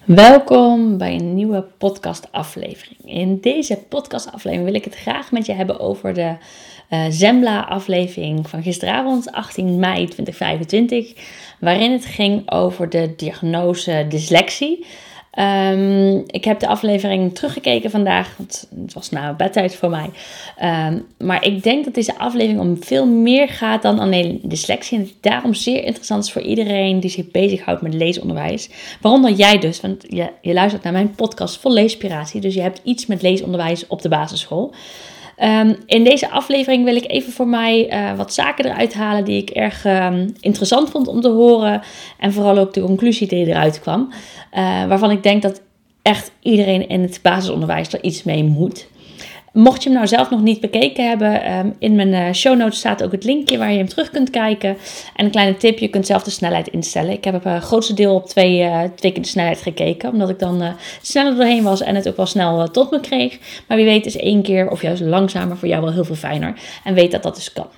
Welkom bij een nieuwe podcastaflevering. In deze podcastaflevering wil ik het graag met je hebben over de Zembla-aflevering van gisteravond, 18 mei 2025, waarin het ging over de diagnose dyslexie. Ik heb de aflevering teruggekeken vandaag, want het was na bedtijd voor mij. Maar ik denk dat deze aflevering om veel meer gaat dan alleen dyslexie. En het daarom zeer interessant is voor iedereen die zich bezighoudt met leesonderwijs. Waaronder jij dus, want je luistert naar mijn podcast vol leespiratie. Dus je hebt iets met leesonderwijs op de basisschool. In deze aflevering wil ik even voor mij wat zaken eruit halen die ik erg interessant vond om te horen. En vooral ook de conclusie die eruit kwam. Waarvan ik denk dat echt iedereen in het basisonderwijs er iets mee moet. Mocht je hem nou zelf nog niet bekeken hebben, in mijn show notes staat ook het linkje waar je hem terug kunt kijken. En een kleine tip, je kunt zelf de snelheid instellen. Ik heb het grootste deel op twee keer de snelheid gekeken, omdat ik dan sneller doorheen was en het ook wel snel tot me kreeg. Maar wie weet is 1 keer of juist langzamer voor jou wel heel veel fijner. En weet dat dat dus kan.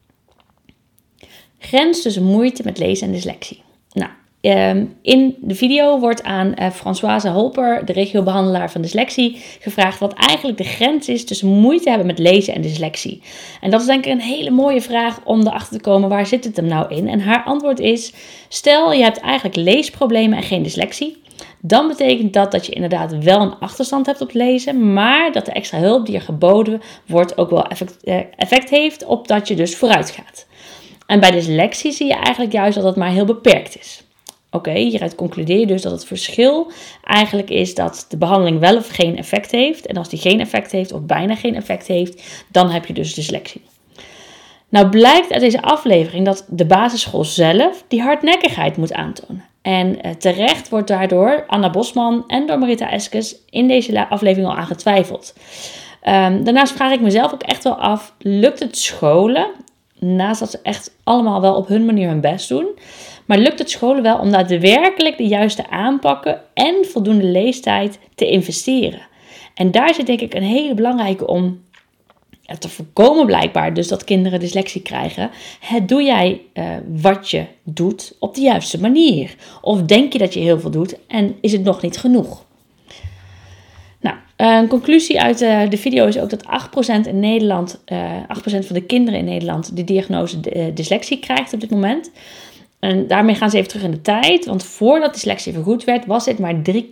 Grens tussen moeite met lezen en dyslexie. Nou, in de video wordt aan Françoise Holper, de regiobehandelaar van dyslexie, gevraagd wat eigenlijk de grens is tussen moeite hebben met lezen en dyslexie. En dat is denk ik een hele mooie vraag om erachter te komen, waar zit het hem nou in? En haar antwoord is, stel je hebt eigenlijk leesproblemen en geen dyslexie. Dan betekent dat je inderdaad wel een achterstand hebt op lezen, maar dat de extra hulp die er geboden wordt ook wel effect heeft op dat je dus vooruit gaat. En bij dyslexie zie je eigenlijk juist dat het maar heel beperkt is. Oké, hieruit concludeer je dus dat het verschil eigenlijk is dat de behandeling wel of geen effect heeft. En als die geen effect heeft of bijna geen effect heeft, dan heb je dus dyslexie. Nou blijkt uit deze aflevering dat de basisschool zelf die hardnekkigheid moet aantonen. En terecht wordt daardoor Anna Bosman en door Marita Eskes in deze aflevering al aan getwijfeld. Daarnaast vraag ik mezelf ook echt wel af, lukt het scholen, naast dat ze echt allemaal wel op hun manier hun best doen, maar lukt het scholen wel om daadwerkelijk de juiste aanpakken en voldoende leestijd te investeren? En daar zit denk ik een hele belangrijke om te voorkomen blijkbaar dus dat kinderen dyslexie krijgen. Doe jij wat je doet op de juiste manier? Of denk je dat je heel veel doet en is het nog niet genoeg? Nou, een conclusie uit de video is ook dat 8% in Nederland, 8% van de kinderen in Nederland de diagnose dyslexie krijgt op dit moment. En daarmee gaan ze even terug in de tijd, want voordat dyslexie vergoed werd, was dit maar 3,6%.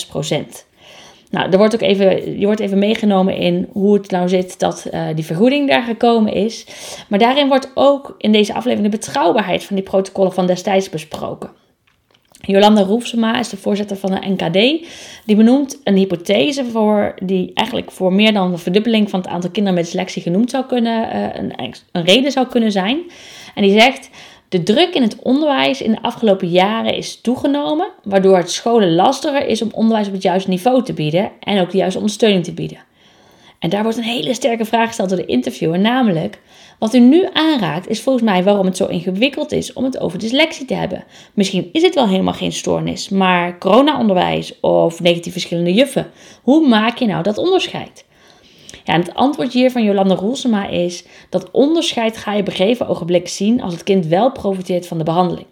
Nou, je wordt even meegenomen in hoe het nou zit dat die vergoeding daar gekomen is. Maar daarin wordt ook in deze aflevering de betrouwbaarheid van die protocollen van destijds besproken. Jolanda Roelfsema is de voorzitter van de NKD. Die benoemt een hypothese die eigenlijk voor meer dan een verdubbeling van het aantal kinderen met dyslexie genoemd zou kunnen, een reden zou kunnen zijn. En die zegt, de druk in het onderwijs in de afgelopen jaren is toegenomen, waardoor het scholen lastiger is om onderwijs op het juiste niveau te bieden en ook de juiste ondersteuning te bieden. En daar wordt een hele sterke vraag gesteld door de interviewer, namelijk, wat u nu aanraakt is volgens mij waarom het zo ingewikkeld is om het over dyslexie te hebben. Misschien is het wel helemaal geen stoornis, maar corona-onderwijs of negatief verschillende juffen. Hoe maak je nou dat onderscheid? Ja, en het antwoord hier van Jolanda Roelfsema is, dat onderscheid ga je op een gegeven ogenblik zien als het kind wel profiteert van de behandeling.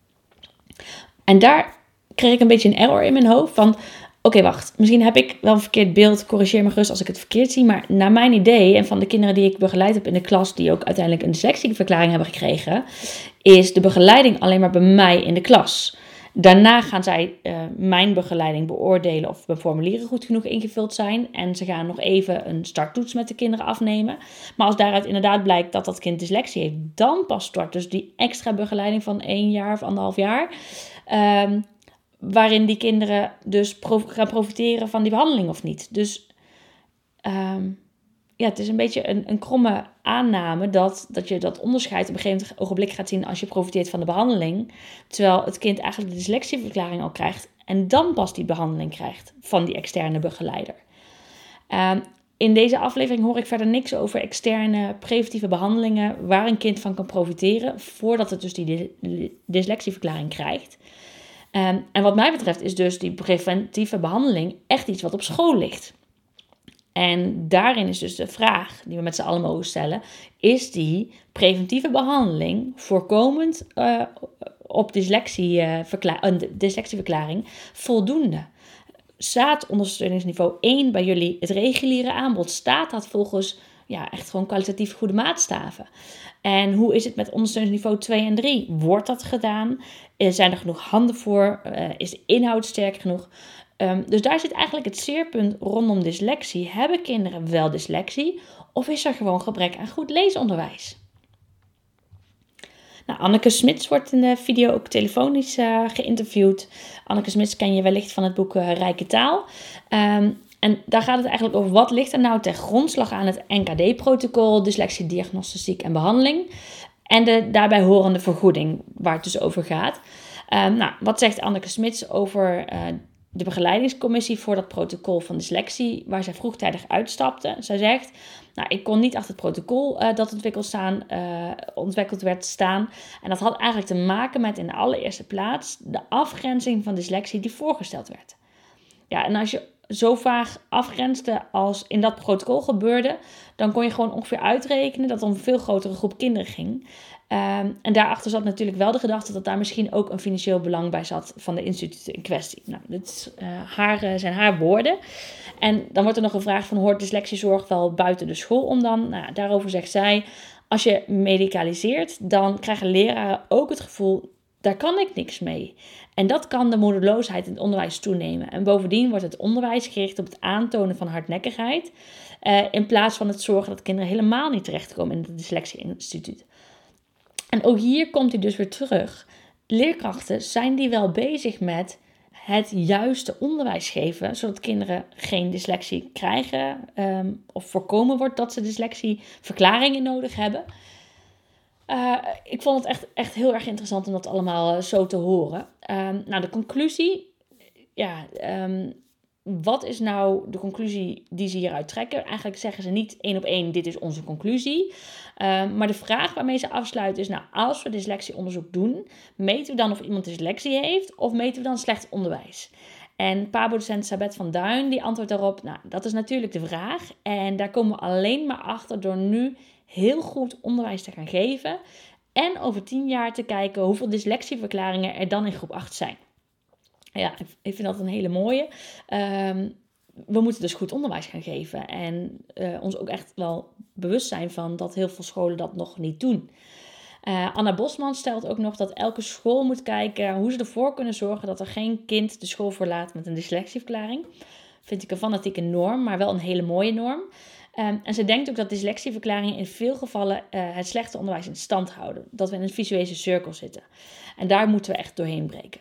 En daar kreeg ik een beetje een error in mijn hoofd van, oké, wacht, misschien heb ik wel een verkeerd beeld, corrigeer me gerust als ik het verkeerd zie, maar naar mijn idee en van de kinderen die ik begeleid heb in de klas, die ook uiteindelijk een dyslexieverklaring hebben gekregen, is de begeleiding alleen maar bij mij in de klas. Daarna gaan zij mijn begeleiding beoordelen of de formulieren goed genoeg ingevuld zijn. En ze gaan nog even een starttoets met de kinderen afnemen. Maar als daaruit inderdaad blijkt dat dat kind dyslexie heeft, dan pas start dus die extra begeleiding van 1 jaar of 1,5 jaar. Waarin die kinderen dus gaan profiteren van die behandeling of niet. Dus het is een beetje een kromme aanname dat je dat onderscheid op een gegeven ogenblik gaat zien als je profiteert van de behandeling. Terwijl het kind eigenlijk de dyslexieverklaring al krijgt en dan pas die behandeling krijgt van die externe begeleider. In deze aflevering hoor ik verder niks over externe preventieve behandelingen waar een kind van kan profiteren voordat het dus die dyslexieverklaring krijgt. En wat mij betreft is dus die preventieve behandeling echt iets wat op school ligt. En daarin is dus de vraag die we met z'n allen mogen stellen, is die preventieve behandeling voorkomend op dyslexieverklaring voldoende? staat ondersteuningsniveau 1 bij jullie het reguliere aanbod? Staat dat volgens echt gewoon kwalitatief goede maatstaven? En hoe is het met ondersteuningsniveau 2 en 3? Wordt dat gedaan? Zijn er genoeg handen voor? Is de inhoud sterk genoeg? Dus daar zit eigenlijk het zeerpunt rondom dyslexie. Hebben kinderen wel dyslexie? Of is er gewoon gebrek aan goed leesonderwijs? Nou, Anneke Smits wordt in de video ook telefonisch geïnterviewd. Anneke Smits ken je wellicht van het boek Rijke Taal. En daar gaat het eigenlijk over wat ligt er nou ten grondslag aan het NKD-protocol, dyslexie, diagnostiek en behandeling. En de daarbij horende vergoeding, waar het dus over gaat. Wat zegt Anneke Smits over de begeleidingscommissie voor dat protocol van dyslexie, waar zij vroegtijdig uitstapte? Zij zegt, ik kon niet achter het protocol dat ontwikkeld werd staan. En dat had eigenlijk te maken met in de allereerste plaats de afgrenzing van dyslexie die voorgesteld werd. Ja, en als je zo vaag afgrensde als in dat protocol gebeurde, dan kon je gewoon ongeveer uitrekenen dat het om een veel grotere groep kinderen ging. En daarachter zat natuurlijk wel de gedachte dat daar misschien ook een financieel belang bij zat van de instituten in kwestie. Nou, dit zijn haar woorden. En dan wordt er nog gevraagd van, hoort dyslexiezorg wel buiten de school om dan? Nou, daarover zegt zij, als je medicaliseert, dan krijgen leraren ook het gevoel, daar kan ik niks mee. En dat kan de moedeloosheid in het onderwijs toenemen. En bovendien wordt het onderwijs gericht op het aantonen van hardnekkigheid, in plaats van het zorgen dat kinderen helemaal niet terechtkomen in het dyslexie-instituut. En ook hier komt hij dus weer terug. Leerkrachten, zijn die wel bezig met het juiste onderwijs geven, zodat kinderen geen dyslexie krijgen of voorkomen wordt dat ze dyslexieverklaringen nodig hebben? Ik vond het echt heel erg interessant om dat allemaal zo te horen. De conclusie. Wat is nou de conclusie die ze hieruit trekken? Eigenlijk zeggen ze niet 1 op 1, dit is onze conclusie. Maar de vraag waarmee ze afsluiten is, als we dyslexieonderzoek doen, meten we dan of iemand dyslexie heeft of meten we dan slecht onderwijs? En PABO-docent Sabet van Duin die antwoordt daarop, dat is natuurlijk de vraag. En daar komen we alleen maar achter door nu heel goed onderwijs te gaan geven. En over 10 jaar te kijken hoeveel dyslexieverklaringen er dan in groep 8 zijn. Ja, ik vind dat een hele mooie. We moeten dus goed onderwijs gaan geven. En ons ook echt wel bewust zijn van dat heel veel scholen dat nog niet doen. Anna Bosman stelt ook nog dat elke school moet kijken hoe ze ervoor kunnen zorgen dat er geen kind de school verlaat met een dyslexieverklaring. Vind ik een fanatieke norm, maar wel een hele mooie norm. En ze denkt ook dat dyslexieverklaringen in veel gevallen het slechte onderwijs in stand houden. Dat we in een visueuze cirkel zitten. En daar moeten we echt doorheen breken.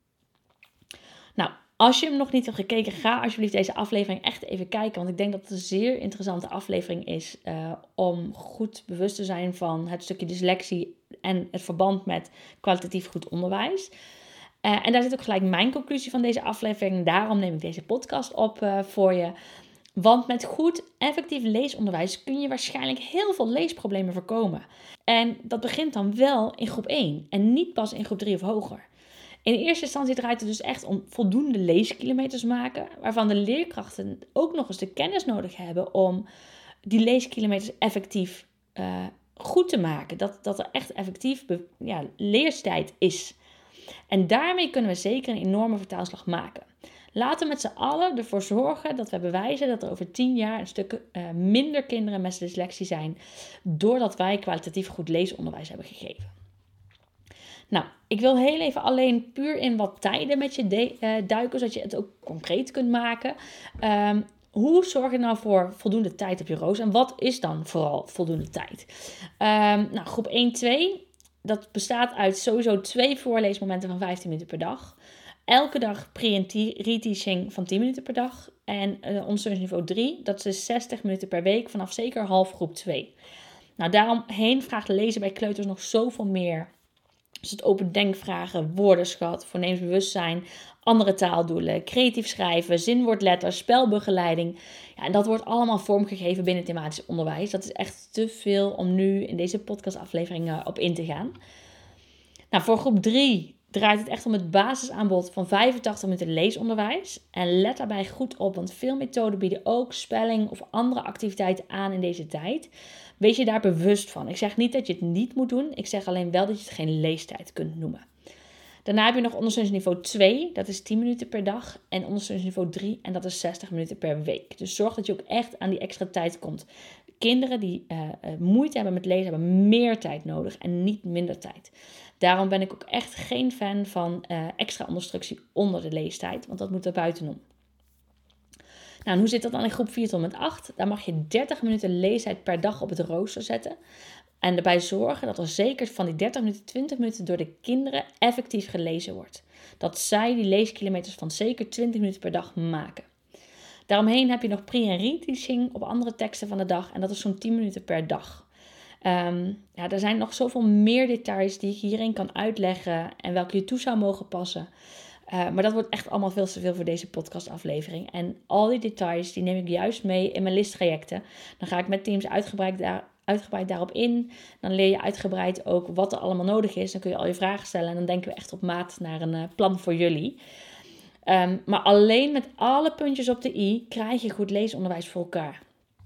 Nou, als je hem nog niet hebt gekeken, ga alsjeblieft deze aflevering echt even kijken. Want ik denk dat het een zeer interessante aflevering is om goed bewust te zijn van het stukje dyslexie en het verband met kwalitatief goed onderwijs. En daar zit ook gelijk mijn conclusie van deze aflevering. Daarom neem ik deze podcast op voor je. Want met goed, effectief leesonderwijs kun je waarschijnlijk heel veel leesproblemen voorkomen. En dat begint dan wel in groep 1 en niet pas in groep 3 of hoger. In eerste instantie draait het dus echt om voldoende leeskilometers maken, waarvan de leerkrachten ook nog eens de kennis nodig hebben om die leeskilometers effectief goed te maken. Dat er echt effectief leertijd is. En daarmee kunnen we zeker een enorme vertaalslag maken. Laten we met z'n allen ervoor zorgen dat we bewijzen dat er over 10 jaar een stuk minder kinderen met dyslexie zijn, doordat wij kwalitatief goed leesonderwijs hebben gegeven. Nou, ik wil heel even alleen puur in wat tijden met je duiken, zodat je het ook concreet kunt maken. Hoe zorg je nou voor voldoende tijd op je rooster? En wat is dan vooral voldoende tijd? Groep 1-2, dat bestaat uit sowieso 2 voorleesmomenten van 15 minuten per dag. Elke dag pre- en reteaching van 10 minuten per dag. En ondersteuningsniveau 3, dat is 60 minuten per week vanaf zeker half groep 2. Nou, daaromheen vraagt lezen bij kleuters nog zoveel meer. Dus het open denkvragen, woordenschat, voorneemsbewustzijn, andere taaldoelen, creatief schrijven, zinwoordletters, spelbegeleiding. Ja, en dat wordt allemaal vormgegeven binnen thematisch onderwijs. Dat is echt te veel om nu in deze podcastaflevering op in te gaan. Nou, voor groep 3 draait het echt om het basisaanbod van 85 minuten leesonderwijs. En let daarbij goed op, want veel methoden bieden ook spelling of andere activiteiten aan in deze tijd. Wees je daar bewust van. Ik zeg niet dat je het niet moet doen. Ik zeg alleen wel dat je het geen leestijd kunt noemen. Daarna heb je nog ondersteuningsniveau 2, dat is 10 minuten per dag. En ondersteuningsniveau 3, en dat is 60 minuten per week. Dus zorg dat je ook echt aan die extra tijd komt. Kinderen die moeite hebben met lezen, hebben meer tijd nodig en niet minder tijd. Daarom ben ik ook echt geen fan van extra ondersteuning onder de leestijd, want dat moet er buitenom. Nou, en hoe zit dat dan in groep 4 tot en met 8? Daar mag je 30 minuten leestijd per dag op het rooster zetten. En erbij zorgen dat er zeker van die 30 minuten, 20 minuten door de kinderen effectief gelezen wordt. Dat zij die leeskilometers van zeker 20 minuten per dag maken. Daaromheen heb je nog pre- en reteaching op andere teksten van de dag. En dat is zo'n 10 minuten per dag. Er zijn nog zoveel meer details die ik hierin kan uitleggen en welke je toe zou mogen passen. Maar dat wordt echt allemaal veel te veel voor deze podcastaflevering. En al die details die neem ik juist mee in mijn listtrajecten. Dan ga ik met teams uitgebreid daarop in. Dan leer je uitgebreid ook wat er allemaal nodig is. Dan kun je al je vragen stellen en dan denken we echt op maat naar een plan voor jullie. Maar alleen met alle puntjes op de i krijg je goed leesonderwijs voor elkaar.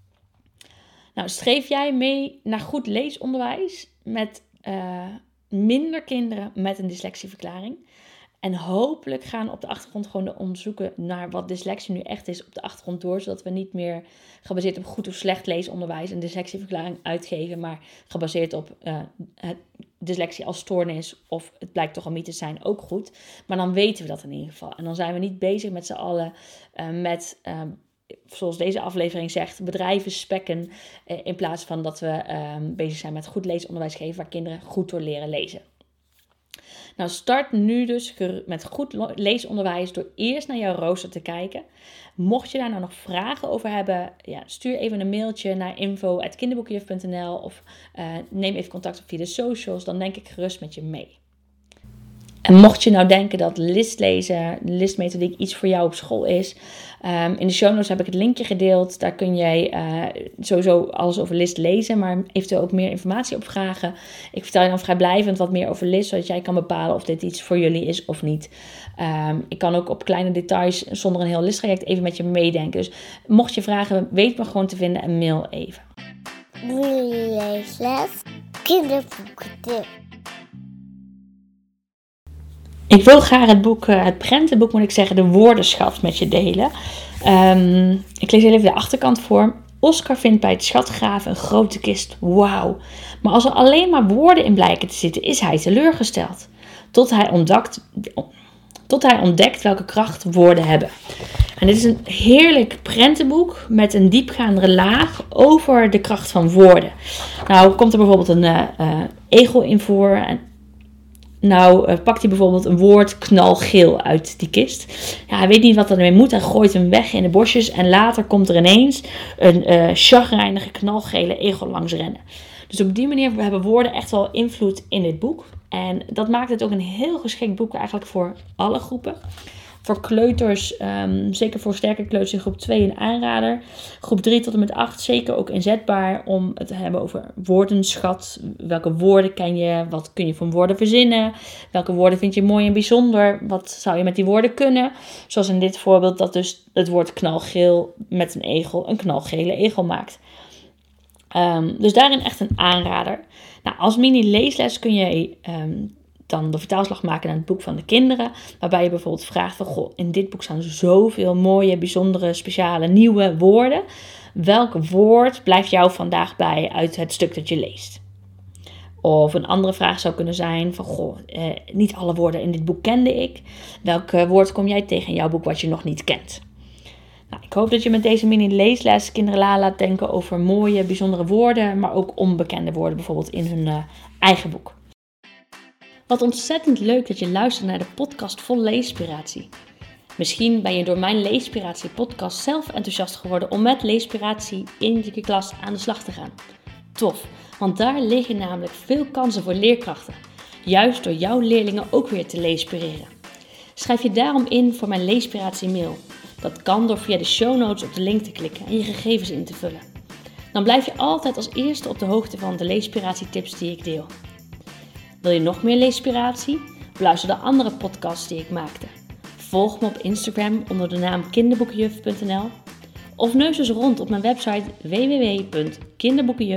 Nou, streef jij mee naar goed leesonderwijs met minder kinderen met een dyslexieverklaring? En hopelijk gaan op de achtergrond gewoon de onderzoeken naar wat dyslexie nu echt is op de achtergrond door. Zodat we niet meer gebaseerd op goed of slecht leesonderwijs een dyslexieverklaring uitgeven. Maar gebaseerd op dyslexie als stoornis of het blijkt toch een mythe te zijn ook goed. Maar dan weten we dat in ieder geval. En dan zijn we niet bezig met z'n allen met, zoals deze aflevering zegt, bedrijven spekken. In plaats van dat we bezig zijn met goed leesonderwijs geven waar kinderen goed door leren lezen. Nou, start nu dus met goed leesonderwijs door eerst naar jouw rooster te kijken. Mocht je daar nou nog vragen over hebben, stuur even een mailtje naar info@kinderboekenjuf.nl of neem even contact op via de socials, dan denk ik gerust met je mee. En mocht je nou denken dat listlezen, de listmethodiek iets voor jou op school is, in de show notes heb ik het linkje gedeeld. Daar kun jij sowieso alles over list lezen, maar eventueel ook meer informatie op vragen. Ik vertel je dan vrijblijvend wat meer over list, zodat jij kan bepalen of dit iets voor jullie is of niet. Ik kan ook op kleine details zonder een heel listtraject even met je meedenken. Dus mocht je vragen, weet me gewoon te vinden en mail even. Leesles, kinderboekentip. Ik wil graag het prentenboek, moet ik zeggen, de woordenschat met je delen. Ik lees even de achterkant voor. Oscar vindt bij het schatgraven een grote kist. Wauw. Maar als er alleen maar woorden in blijken te zitten, is hij teleurgesteld. Tot hij ontdekt welke kracht woorden hebben. En dit is een heerlijk prentenboek met een diepgaandere laag over de kracht van woorden. Nou komt er bijvoorbeeld een egel in voor. En nou pakt hij bijvoorbeeld een woord knalgeel uit die kist. Ja, hij weet niet wat ermee moet. Hij gooit hem weg in de bosjes. En later komt er ineens een chagrijnige knalgele egel langs rennen. Dus op die manier hebben woorden echt wel invloed in dit boek. En dat maakt het ook een heel geschikt boek eigenlijk voor alle groepen. Voor kleuters, zeker voor sterke kleuters in groep 2 een aanrader. Groep 3 tot en met 8 zeker ook inzetbaar om het te hebben over woordenschat. Welke woorden ken je? Wat kun je van woorden verzinnen? Welke woorden vind je mooi en bijzonder? Wat zou je met die woorden kunnen? Zoals in dit voorbeeld dat dus het woord knalgeel met een egel een knalgele egel maakt. Dus daarin echt een aanrader. Nou, als mini-leesles kun je dan de vertaalslag maken naar het boek van de kinderen. Waarbij je bijvoorbeeld vraagt van, goh, in dit boek staan zoveel mooie, bijzondere, speciale, nieuwe woorden. Welk woord blijft jou vandaag bij uit het stuk dat je leest? Of een andere vraag zou kunnen zijn van, goh, niet alle woorden in dit boek kende ik. Welk woord kom jij tegen in jouw boek wat je nog niet kent? Nou, ik hoop dat je met deze mini-leesles kinderen laat denken over mooie, bijzondere woorden, maar ook onbekende woorden, bijvoorbeeld in hun eigen boek. Wat ontzettend leuk dat je luistert naar de podcast vol leespiratie. Misschien ben je door mijn Leespiratie podcast zelf enthousiast geworden om met Leespiratie in je klas aan de slag te gaan. Tof, want daar liggen namelijk veel kansen voor leerkrachten. Juist door jouw leerlingen ook weer te leespireren. Schrijf je daarom in voor mijn Leespiratie mail. Dat kan door via de show notes op de link te klikken en je gegevens in te vullen. Dan blijf je altijd als eerste op de hoogte van de leespiratietips die ik deel. Wil je nog meer leespiratie? Beluister de andere podcasts die ik maakte. Volg me op Instagram onder de naam kinderboekenjuf.nl of neus eens rond op mijn website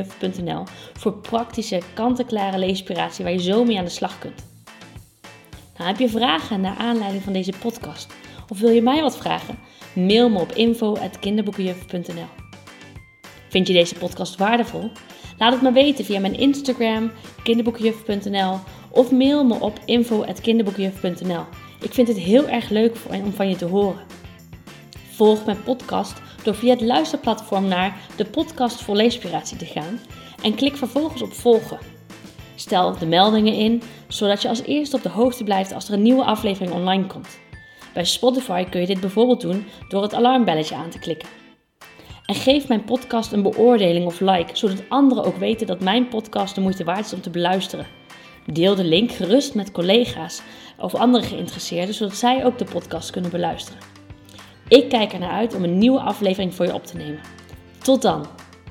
www.kinderboekenjuf.nl voor praktische, kant-en-klare leespiratie waar je zo mee aan de slag kunt. Nou, heb je vragen naar aanleiding van deze podcast? Of wil je mij wat vragen? Mail me op info@kinderboekenjuf.nl. Vind je deze podcast waardevol? Laat het me weten via mijn Instagram, kinderboekenjuf.nl, of mail me op info@kinderboekenjuf.nl. Ik vind het heel erg leuk om van je te horen. Volg mijn podcast door via het luisterplatform naar de podcast vol leespiratie te gaan en klik vervolgens op volgen. Stel de meldingen in, zodat je als eerste op de hoogte blijft als er een nieuwe aflevering online komt. Bij Spotify kun je dit bijvoorbeeld doen door het alarmbelletje aan te klikken. En geef mijn podcast een beoordeling of like, zodat anderen ook weten dat mijn podcast de moeite waard is om te beluisteren. Deel de link gerust met collega's of andere geïnteresseerden, zodat zij ook de podcast kunnen beluisteren. Ik kijk ernaar uit om een nieuwe aflevering voor je op te nemen. Tot dan!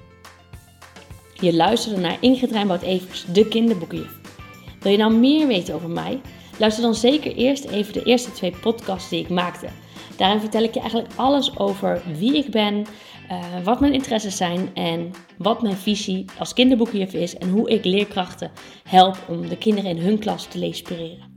Je luisterde naar Ingrid Rijnboud-Evers, de kinderboekenjuf. Wil je nou meer weten over mij? Luister dan zeker eerst even de eerste 2 podcasts die ik maakte. Daarin vertel ik je eigenlijk alles over wie ik ben, wat mijn interesses zijn en wat mijn visie als kinderboekenjuf is en hoe ik leerkrachten help om de kinderen in hun klas te leespireren.